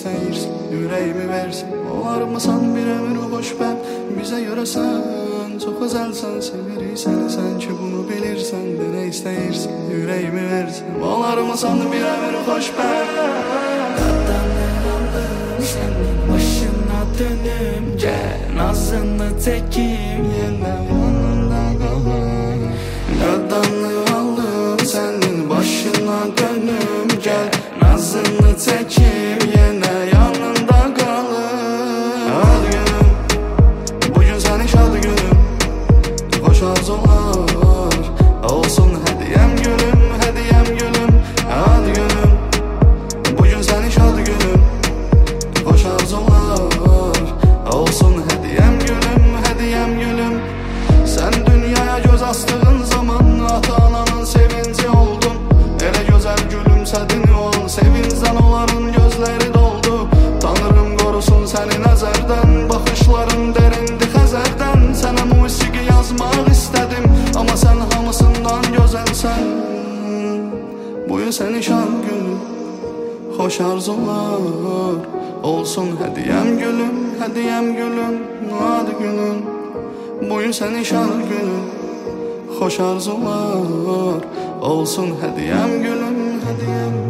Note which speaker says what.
Speaker 1: istəyirsən, ürəyimi versən. Olarmısan bir ömür xoşbəxt, bizə görəsən çox özəlsən, sevirik səni sən ki bunu bilirsən. De nə istəyirsən, ürəyimi versən. Olarmısan bir ömür xoşbəxt.
Speaker 2: Qadanı alım sənin başına dönüm, gəl nazını çəkim,
Speaker 1: Yenə yanında qalım.
Speaker 2: qadanı alım sənin başına dönüm, gəl nazını çəkim, yenə yanında qalım.
Speaker 1: Ad günüm, bugün sənin şad günüm, xoş arzular olsun hədiyəm gülüm, hədiyəm gülüm. Ad günüm, bugün sənin şad günüm, xoş arzular olsun hədiyəm gülüm, hədiyəm gülüm. Sən dünyaya göz astığın zaman ata-ananın sevinci oldun. Elə gözəl gülümsədin ol, sevincdən onların gözləri doldu. Tanrım qorusun səni nəzərdən, baxışların derindi xəzərdən. Sənə musiqi yazmaq istədim, amma sən hamısından gözəlsən. Bugün sənin şan günü, xoş arzular olsun hədiyəm gülüm, hədiyəm gülüm. Ad günüm, bugün sənin şan günü, xoş arzular olsun hədiyəm gülüm, hədiyəm